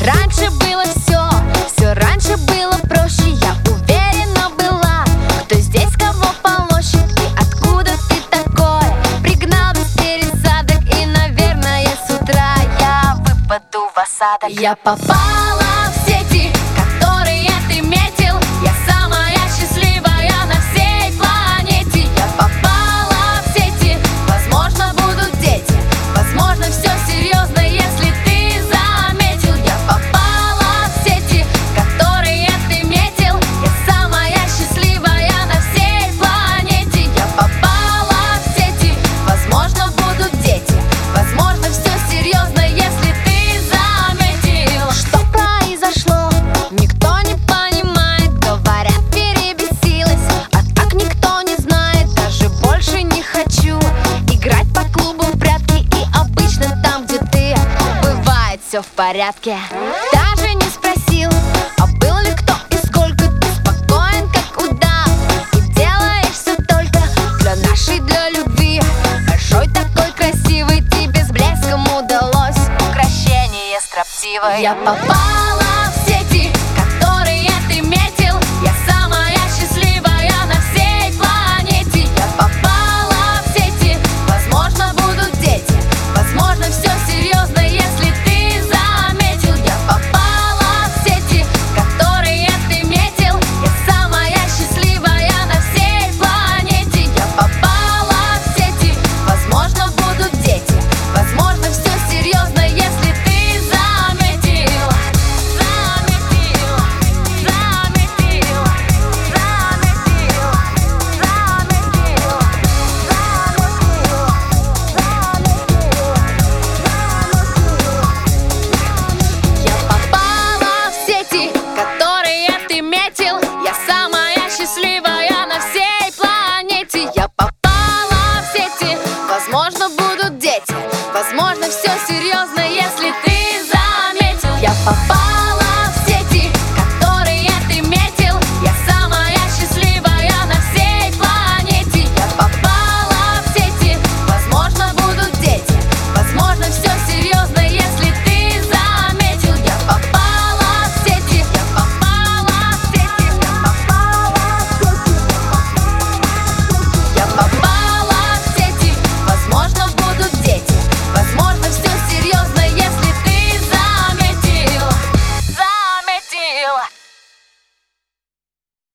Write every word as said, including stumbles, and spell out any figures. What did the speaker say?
Раньше было все, все раньше было проще. Я уверена была, кто здесь кого полощет. И откуда ты такое пригнал без пересадок? И, наверное, с утра я выпаду в осадок. Я попала в сети, которые ты метил. Я самая счастливая на всей планете. Я попала в сети, возможно, будут дети. Возможно, все серьезно, если ты заметил. Я попала в сети, которые ты метил. Я самая счастливая на всей планете. Я попала в сети, возможно, будут дети. Возможно, все серьезно, если ты заметил. Что произошло, никто не понимает. Говорят, перебесилась, а так никто не знает. Даже больше не хочу играть по клубам в прятки. И обычно там, где ты, бывает все в порядке. Даже не спросил, а был ли кто и сколько. Ты спокоен, как удав, и делаешь все только для нашей, для любви. Большой такой красивый, тебе с блеском удалось украшение строптивое. Я попала в сети, которые ты метил. Я самая счастливая на всей планете. Я попала в сети, возможно, будут дети. Возможно, все серьезно, если ты заметил. Я попала в сети, которые ты метил. Я самая счастливая на всей планете. Я попала в сети, возможно, будут дети. Возможно, все серьезно, если ты заметил. Заметил, заметил, заметил, заметил. Я попала в сети, которые ты метил. Я самая счастливая на всей планете. Я попала в сети, возможно, будут дети. Возможно, все серьезно, если ты